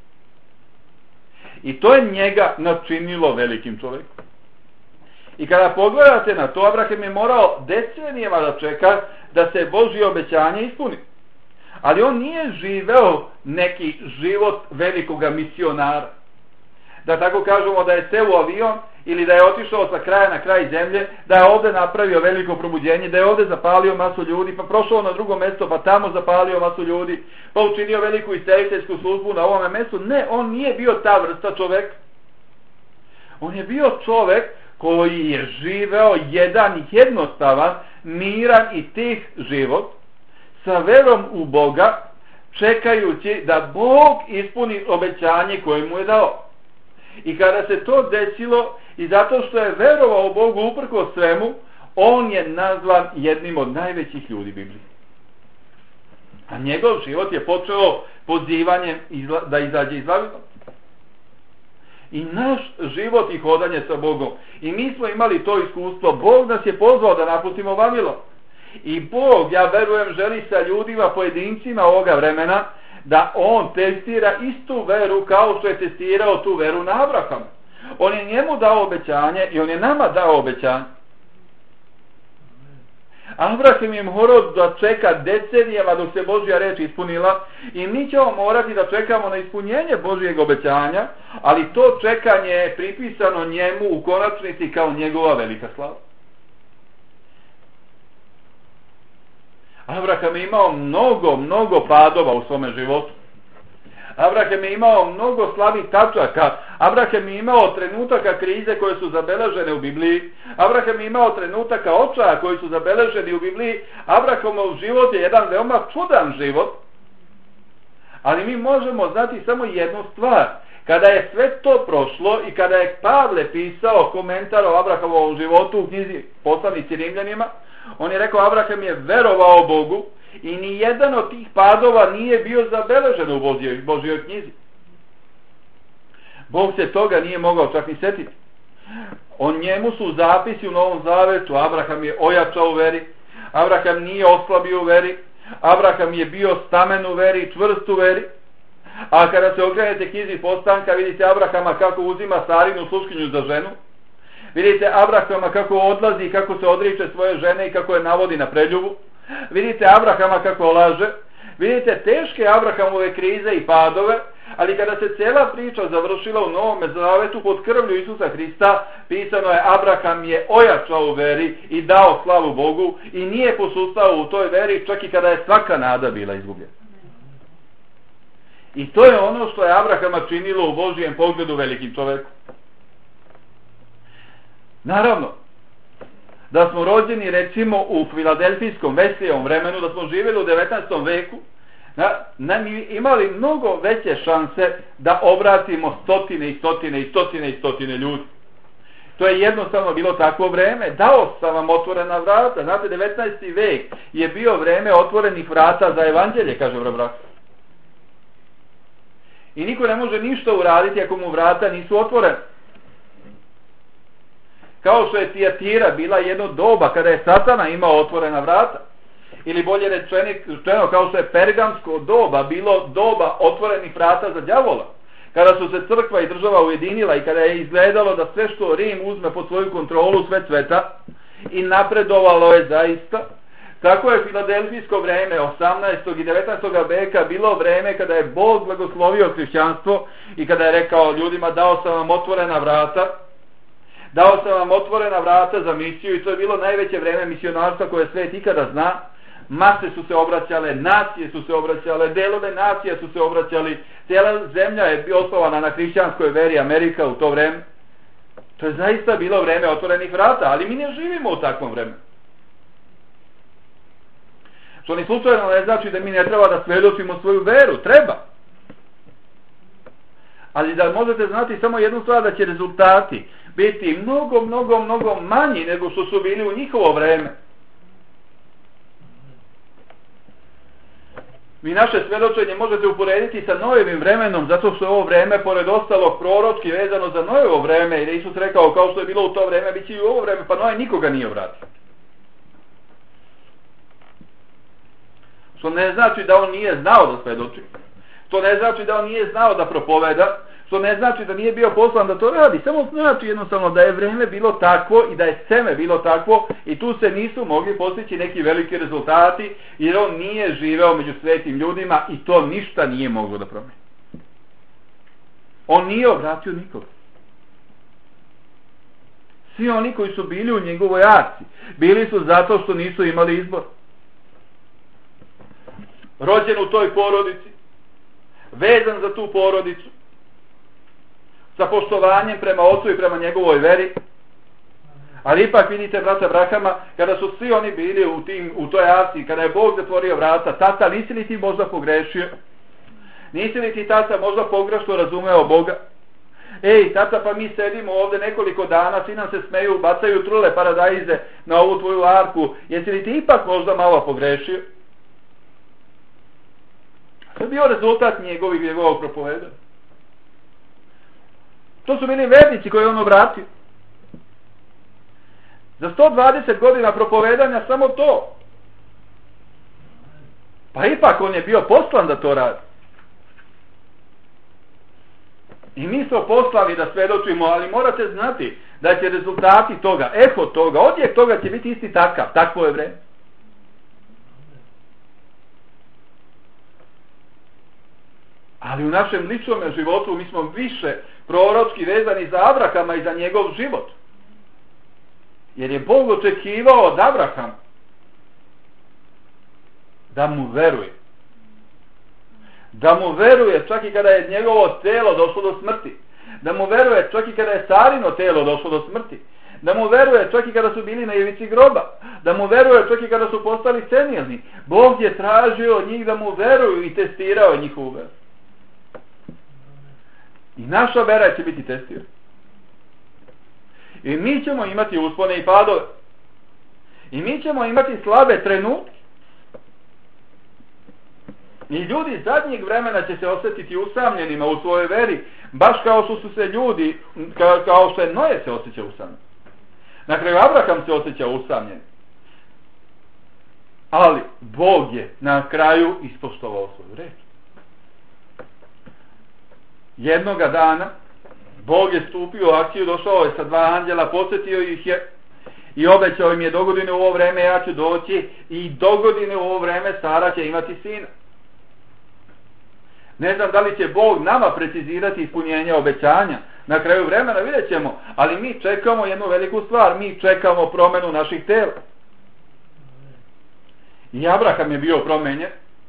i to je njega načinilo velikim čovekom. I kada pogledate na to, Abraham je morao decenijama da čeka da se Božje obećanje ispuni. Ali on nije živeo neki život velikoga misionara. Da tako kažemo da je seo u avion ili da je otišao sa kraja na kraj zemlje, da je ovdje napravio veliko probuđenje, da je ovdje zapalio masu ljudi, pa prošao na drugo mjesto, pa tamo zapalio masu ljudi, pa učinio veliku isteliteljsku službu na ovome mjestu. Ne, on nije bio ta vrsta čovjeka. On je bio čovjek koji je živeo jedan jednostavan, miran i tih život, sa verom u Boga, čekajući da Bog ispuni obećanje koje mu je dao. I kada se to desilo, i zato što je verovao Bogu uprkos svemu, on je nazvan jednim od najvećih ljudi Biblije. A njegov život je počeo pozivanjem izla, da izađe iz Vavilona. I naš život i hodanje sa Bogom. I mi smo imali to iskustvo. Bog nas je pozvao da napustimo Vavilon. I Bog, ja verujem, želi sa ljudima, pojedincima ovoga vremena, da on testira istu veru kao što je testirao tu veru na Abrahama. On je njemu dao obećanje i on je nama dao obećanje. Abraham je morao da čeka decenijama dok se Božja reč ispunila i mi ćemo morati da čekamo na ispunjenje Božjeg obećanja, ali to čekanje je pripisano njemu u konačnici kao njegova velika slava. Abraham je imao mnogo, mnogo padova u svome životu. Abraham je imao mnogo slabih tačaka. Abraham je imao trenutaka krize koje su zabeležene u Bibliji. Abraham je imao trenutaka očaja koji su zabeleženi u Bibliji. Abrahamov život je jedan veoma čudan život. Ali mi možemo znati samo jednu stvar. Kada je sve to prošlo i kada je Pavle pisao komentar o Abrahamovom životu u knjizi Poslanici Rimljanima, on je rekao Abraham je verovao Bogu i ni jedan od tih padova nije bio zabeležen u Božjoj, Božjoj knjizi. Bog se toga nije mogao čak ni setiti. O njemu su zapisi u Novom Zavetu. Abraham je ojačao u veri. Abraham nije oslabio u veri. Abraham je bio stamen u veri, čvrst u veri. A kada se okrenete knjizi Postanka, vidite Abrahama kako uzima Sarinu sluškinju za ženu. Vidite Abrahama kako odlazi i kako se odriče svoje žene i kako je navodi na preljubu. Vidite Abrahama kako laže. Vidite teške Abrahamove krize i padove. Ali kada se cijela priča završila u Novom Zavetu pod krvlju Isusa Hrista, pisano je Abraham je ojačao u veri i dao slavu Bogu i nije posustao u toj veri čak i kada je svaka nada bila izgubljena. I to je ono što je Abrahama činilo u Božijem pogledu velikim čovekom. Naravno, da smo rođeni recimo u filadelfijskom Veslijevom vremenu, da smo živjeli u devetnaestom veku, nam imali mnogo veće šanse da obratimo stotine i stotine i stotine i stotine ljudi. To je jednostavno bilo takvo vreme. Dao sam vam otvorena vrata. Znate, devetnaesti vek je bio vreme otvorenih vrata za evanđelje, kaže brat. I niko ne može ništa uraditi ako mu vrata nisu otvorene. Kao što je Tijatira bila jedno doba kada je Satana imao otvorena vrata. Ili bolje rečeno, kao što je Pergamsko doba bilo doba otvorenih vrata za đavola. Kada su se crkva i država ujedinila i kada je izgledalo da sve što Rim uzme pod svoju kontrolu sve cveta i napredovalo je zaista, tako je filadelfijsko vreme osamnaestog i devetnaestog veka bilo vreme kada je Bog blagoslovio hrišćanstvo i kada je rekao ljudima dao sam vam otvorena vrata, dao sam vam otvorena vrata za misiju i to je bilo najveće vreme misionarstva koje svet ikada zna. Mase su se obraćale, nacije su se obraćale, delove nacija su se obraćali, cijela zemlja je osnovana na hrišćanskoj veri, Amerika u to vreme. To je zaista bilo vreme otvorenih vrata, ali mi ne živimo u takvom vremenu. Što ni slučajno ne znači da mi ne treba da svedočimo svoju veru, treba. Ali da možete znati samo jednu stvar, da će rezultati biti mnogo, mnogo, mnogo manji nego što su bili u njihovo vreme. Vi naše svedočenje možete uporediti sa Nojevim vremenom, zato što je ovo vreme, pored ostalog, proročki vezano za Nojevo vreme, jer Isus rekao kao što je bilo u to vreme, bit će i u ovo vreme, pa Noje nikoga nije vratio. Što ne znači da on nije znao da svedoči, što ne znači da on nije znao da propoveda, što ne znači da nije bio poslan da to radi, samo znači jednostavno da je vreme bilo takvo i da je seme bilo takvo i tu se nisu mogli postići neki veliki rezultati jer on nije živeo među svetim ljudima i to ništa nije moglo da promeni. On nije obratio nikoga. Svi oni koji su bili u njegovoj akciji bili su zato što nisu imali izbor. Rođen u toj porodici, vezan za tu porodicu, sa poštovanjem prema ocu i prema njegovoj veri. Ali ipak vidite brata Abrahama, kada su svi oni bili u, tim, u toj akciji, kada je Bog zatvorio vrata, tata, nisi li ti možda pogrešio? Nisi li ti tata možda pogrešno razumeo Boga? ej tata, pa mi sedimo ovdje nekoliko dana, svi nam se smeju, bacaju trule paradajze na ovu tvoju arku, jesi li ti ipak možda malo pogrešio? To je bio rezultat njegovih njegovog propovedanja. To su bili vernici koje on obratio. Za sto dvadeset godina propovedanja samo to. Pa ipak on je bio poslan da to radi. I mi smo poslani da svedočimo, ali morate znati da će rezultati toga, eho toga, odjek toga će biti isti takav, takvo je vreme. Ali u našem ličnom životu mi smo više proročki vezani za Abrahama i za njegov život. Jer je Bog očekivao od Abrahama da mu veruje. Da mu veruje čak i kada je njegovo telo došlo do smrti. Da mu veruje čak i kada je Sarino telo došlo do smrti. Da mu veruje čak i kada su bili na ivici groba. Da mu veruje čak i kada su postali senilni. Bog je tražio od njih da mu veruju i testirao njihovu veru. I naša vera će biti testirana. I mi ćemo imati uspone i padove. I mi ćemo imati slabe trenutke. I ljudi zadnjeg vremena će se osjetiti usamljenima u svojoj veri, baš kao što su se ljudi, kao, kao što je Noe se osjeća usamljen. Na kraju Abraham se osjeća usamljen. Ali Bog je na kraju ispoštovao svoju reč. Jednoga dana Bog je stupio u akciju, došao je sa dva anđela, posjetio ih je i obećao im je dogodine u ovo vreme ja ću doći i dogodine u ovo vreme Sara će imati sina. Ne znam da li će Bog nama precizirati ispunjenje obećanja. Na kraju vremena vidjet ćemo, ali mi čekamo jednu veliku stvar, mi čekamo promjenu naših tela. I Abraham je bio promenjen.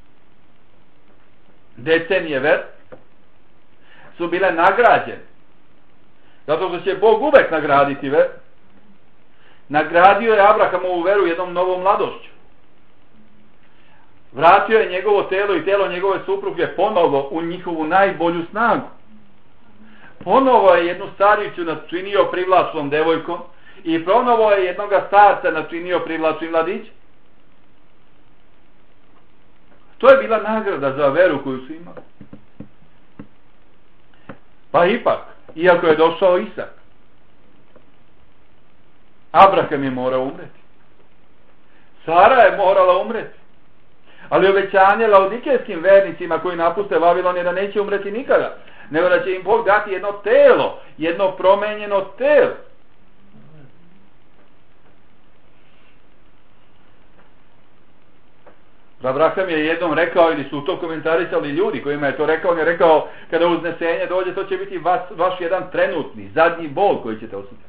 Decenije ver su bile nagrađene. Zato što će Bog uvek nagraditi ver. Nagradio je Abrahamovu veru jednom novom mladošću. Vratio je njegovo telo i telo njegove supruge ponovo u njihovu najbolju snagu. Ponovo je jednu staricu načinio privlačnom devojkom i ponovo je jednoga starca načinio privlačnim mladićem. To je bila nagrada za veru koju su imali. Pa ipak, iako je došao Isak, Abraham je morao umreti. Sara je morala umreti. Ali obećanje laodikejskim vernicima koji napuste Vavilon je da neće umreti nikada, nego da će im Bog dati jedno telo, jedno promenjeno telo. Abraham je jednom rekao, ili su to komentarisali ljudi kojima je to rekao, on je rekao kada uznesenje dođe, to će biti vas, vaš jedan trenutni, zadnji bol koji ćete osjetiti.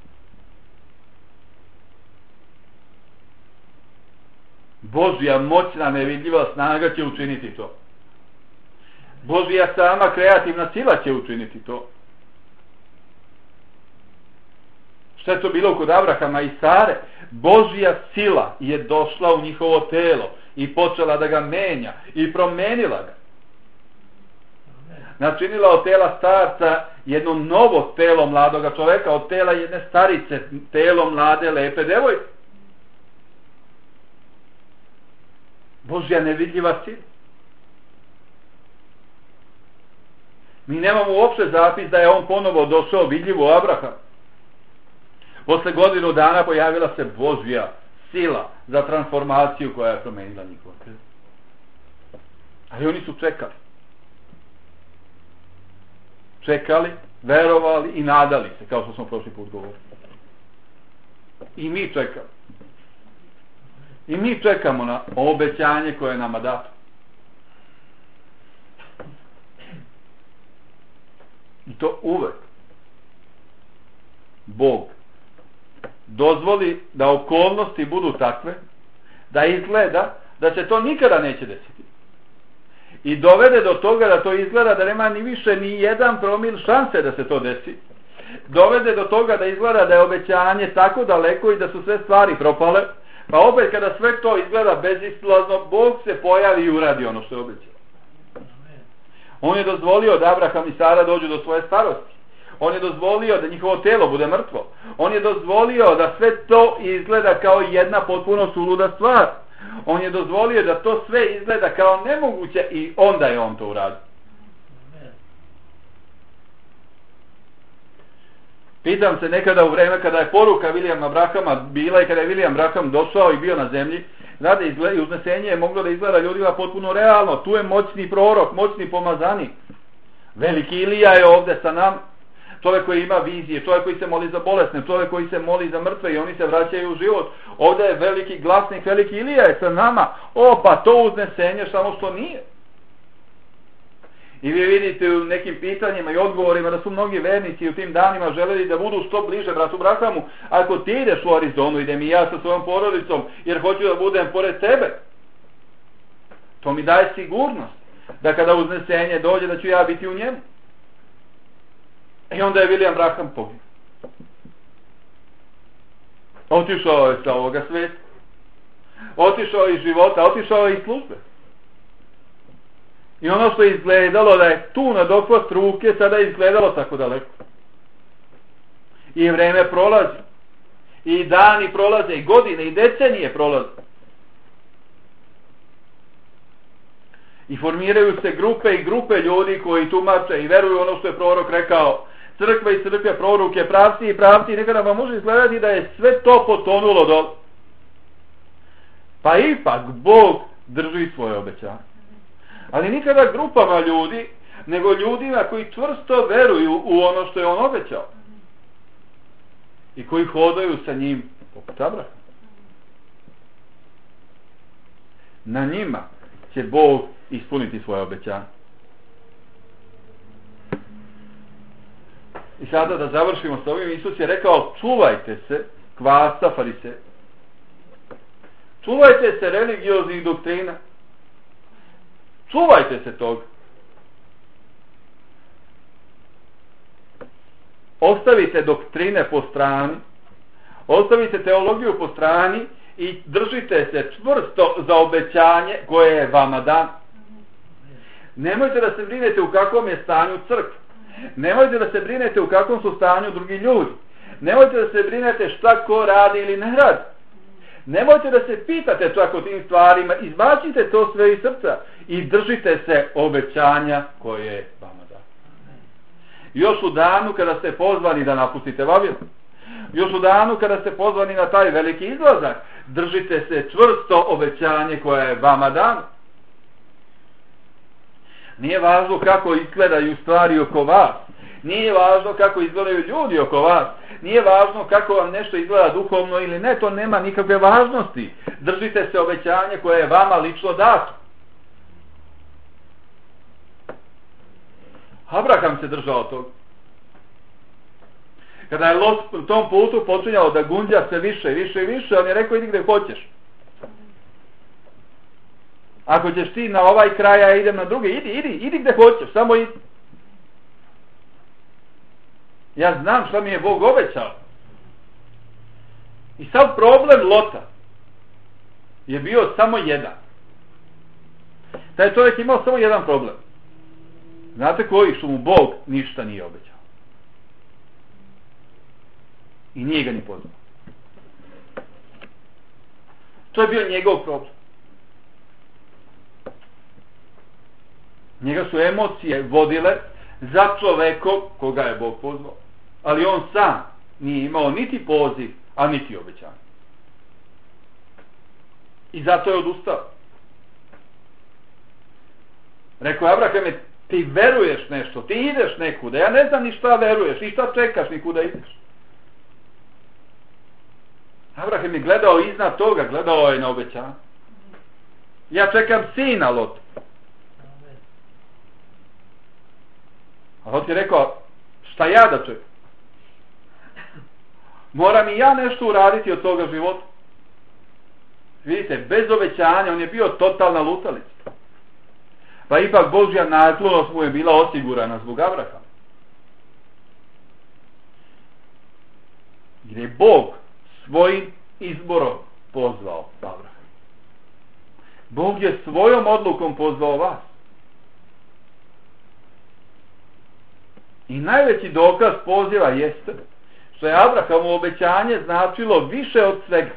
Božja moćna nevidljiva snaga će učiniti to. Božja sama kreativna sila će učiniti to. Šta je to bilo kod Abrahama i Sare? Božja sila je došla u njihovo telo i počela da ga menja i promenila ga. Načinila od tela starca jedno novo telo mladoga čoveka, od tela jedne starice telo mlade lepe devojke. Božja nevidljiva sila. Mi nemamo uopšte zapis da je on ponovo došao vidljivo u Abraham. Posle godinu dana pojavila se Božja sila za transformaciju koja je promenila njihova telo. Ali oni su čekali. Čekali, verovali i nadali se, kao što smo prošli put govorili. I mi čekamo. I mi čekamo na obećanje koje je nama dato. I to uvek Bog dozvoli da okolnosti budu takve da izgleda da se to nikada neće desiti. I dovede do toga da to izgleda da nema ni više ni jedan promil šanse da se to desi. Dovede do toga da izgleda da je obećanje tako daleko i da su sve stvari propale. Pa opet kada sve to izgleda bezizlazno, Bog se pojavi i uradi ono što je obećao. On je dozvolio da Abraham i Sara dođu do svoje starosti. On je dozvolio da njihovo telo bude mrtvo. On je dozvolio da sve to izgleda kao jedna potpuno suluda stvar. On je dozvolio da to sve izgleda kao nemoguće i onda je on to uradio. Pitam se nekada u vreme kada je poruka Williama Branhama bila i kada je William Branham došao i bio na zemlji, znate, i uznesenje je moglo da izgleda ljudima potpuno realno. Tu je moćni prorok, moćni pomazanik. Veliki Ilija je ovdje sa nam. Čovjek koji ima vizije, čovjek koji se moli za bolesne, čovjek koji se moli za mrtve i oni se vraćaju u život. Ovdje je veliki glasnik, veliki Ilija je sa nama. O, pa to uznesenje samo što nije. I vi vidite u nekim pitanjima i odgovorima da su mnogi vernici u tim danima želeli da budu što bliže bratu Branhamu. Ako ti ideš u Arizonu, idem i ja sa svojom porodicom, jer hoću da budem pored tebe. To mi daje sigurnost da kada uznesenje dođe da ću ja biti u njemu. I onda je William Branham poginuo. Otišao je sa ovoga sveta. Otišao je iz života, otišao je iz službe. I ono što je izgledalo da je tu na dohvat ruke, sada je izgledalo tako daleko. I vreme prolazi. I dani prolaze, i godine, i decenije prolaze. I formiraju se grupe i grupe ljudi koji tumače i veruju ono što je prorok rekao. Crkva i crkve, proruke, pravci i pravci. I nekada vam može izgledati da je sve to potonulo dole. Pa ipak Bog drži svoje obećanje. Ali nikada grupama ljudi, nego ljudima koji čvrsto veruju u ono što je on obećao. I koji hodaju sa njim poput Abrahama. Na njima će Bog ispuniti svoje obećanje. I sada da završimo s ovim, Isus je rekao, čuvajte se kvasa farise. Čuvajte se religioznih doktrina. Čuvajte se toga. Ostavite doktrine po strani, ostavite teologiju po strani i držite se čvrsto za obećanje koje je vama dan. Nemojte da se brinete u kakvom je stanju crkva. Nemojte da se brinete u kakvom su stanju drugi ljudi. Nemojte da se brinete šta ko radi ili ne radi. Nemojte da se pitate čak o tim stvarima. Izbacite to sve iz srca i držite se obećanja koje je vama dano. Još u danu kada ste pozvani da napustite Vavilon, još u danu kada ste pozvani na taj veliki izlazak, držite se čvrsto obećanje koje je vama dano. Nije važno kako izgledaju stvari oko vas. Nije važno kako izgledaju ljudi oko vas. Nije važno kako vam nešto izgleda duhovno ili ne. To nema nikakve važnosti. Držite se obećanje koje je vama lično dato. Abraham se držao toga. Kada je Lot u tom putu počinjao da gunđa sve više i više i više, on je rekao, idi gde hoćeš. Ako ćeš ti na ovaj kraj, ja idem na drugi, idi, idi, idi gde hoćeš, samo idi. Ja znam šta mi je Bog obećao. I sad problem Lota je bio samo jedan. Taj čovjek imao samo jedan problem. Znate koji? Što mu Bog ništa nije obećao. I nije ga ni pozvao. To je bio njegov problem. Njega su emocije vodile za čovekom koga je Bog pozvao. Ali on sam nije imao niti poziv, a niti obećanje. I zato je odustao. Rekao je, Abrahame, ti veruješ nešto, ti ideš nekuda, ja ne znam ni šta veruješ, ni šta čekaš, ni kuda ideš. Abraham je gledao iznad toga, gledao je na obećanje. Ja čekam sina Lota. A Lot je rekao, šta ja da čekam? Moram i ja nešto uraditi od toga života. Vidite, bez obećanja on je bio totalna lutalica. Pa ipak Božja naklonost mu je bila osigurana zbog Abrahama. Gdje je Bog svojim izborom pozvao Abrahama. Bog je svojom odlukom pozvao vas. I najveći dokaz poziva jeste što je Abrahamovo obećanje značilo više od svega.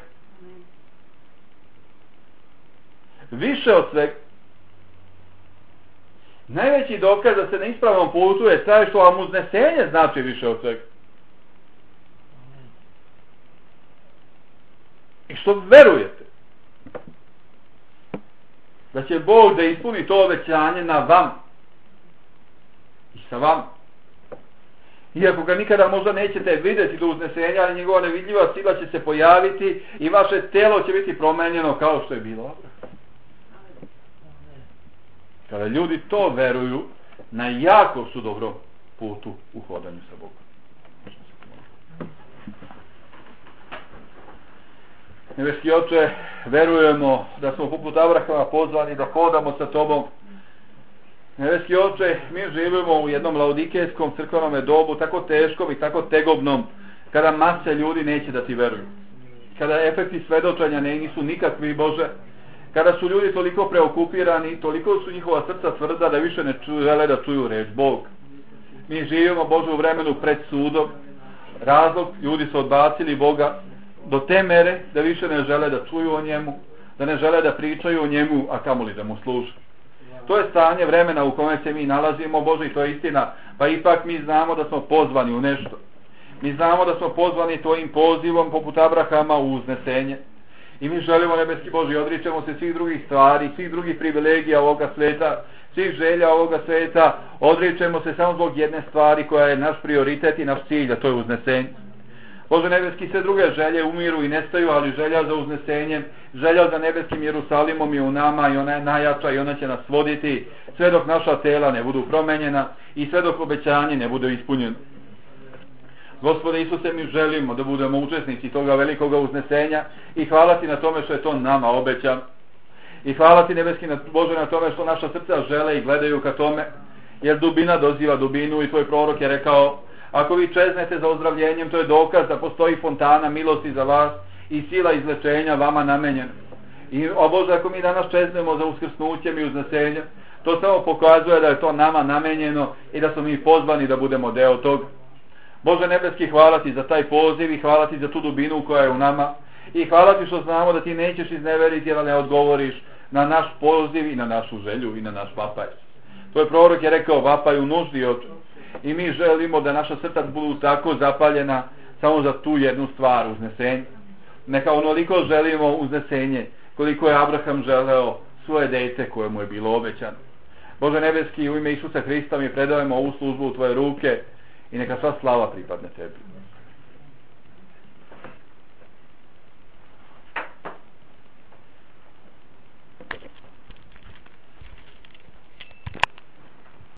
Više od svega. Najveći dokaz da se na ispravnom putu je taj što vam uznesenje znači više od svega. I što verujete da će Bog da ispuni to obećanje na vam i sa vama. Iako ga nikada možda nećete vidjeti do uznesenja, ali njegova nevidljiva sila će se pojaviti i vaše telo će biti promenjeno kao što je bilo Abraham. Kada ljudi to veruju, na jako su dobrom putu u hodanju sa Bogom. Nebeski Oče, verujemo da smo poput Abrahama pozvani da hodamo sa Tobom. Nebeski Oče, mi živimo u jednom laodikejskom crkvenom dobu, tako teškom i tako tegobnom, kada mase ljudi neće da Ti veruju. Kada efekti svedočanja ne nisu nikakvi, Bože. Kada su ljudi toliko preokupirani, toliko su njihova srca tvrda da više ne ču, žele da čuju reč Bog. Mi živimo, Bože, u vremenu pred sudom. Razlog, ljudi su odbacili Boga do te mere da više ne žele da čuju o njemu, da ne žele da pričaju o njemu, a kamoli da mu služe. To je stanje vremena u kome se mi nalazimo, Bože, i to je istina, pa ipak mi znamo da smo pozvani u nešto. Mi znamo da smo pozvani Tvojim pozivom poput Abrahama u uznesenje. I mi želimo, nebeski Bože, i odričemo se svih drugih stvari, svih drugih privilegija ovoga sveta, svih želja ovoga sveta, odričemo se samo zbog jedne stvari koja je naš prioritet i naš cilj, a to je uznesenje. Bože nebeski, sve druge želje umiru i nestaju, ali želja za uznesenjem, želja za nebeskim Jerusalimom je u nama i ona je najjača i ona će nas voditi sve dok naša tela ne budu promenjena i sve dok obećanje ne bude ispunjeno. Gospode Isuse, mi želimo da budemo učesnici toga velikoga uznesenja i hvala Ti na tome što je to nama obećano. I hvala Ti, nebeski Bože, na tome što naša srca žele i gledaju ka tome, jer dubina doziva dubinu i Tvoj prorok je rekao: ako vi čeznete za ozdravljenjem, to je dokaz da postoji fontana milosti za vas i sila izlečenja vama namenjena. I o Bože, ako mi danas čeznemo za uskrsnućem i uznesenjem, to samo pokazuje da je to nama namenjeno i da smo mi pozvani da budemo deo toga. Bože nebeski, hvala Ti za taj poziv i hvala Ti za tu dubinu koja je u nama i hvala Ti što znamo da Ti nećeš izneveriti jer ne odgovoriš na naš poziv i na našu želju i na naš vapaj. To je prorok je rekao: vapaj u nuždi, Oče. I mi želimo da naša srca budu tako zapaljena samo za tu jednu stvar, uznesenje. Neka onoliko želimo uznesenje koliko je Abraham želeo svoje dete koje mu je bilo obećano. Bože nebeski, u ime Isusa Hrista mi predajemo ovu službu u Tvoje ruke i neka sva slava pripadne Tebi.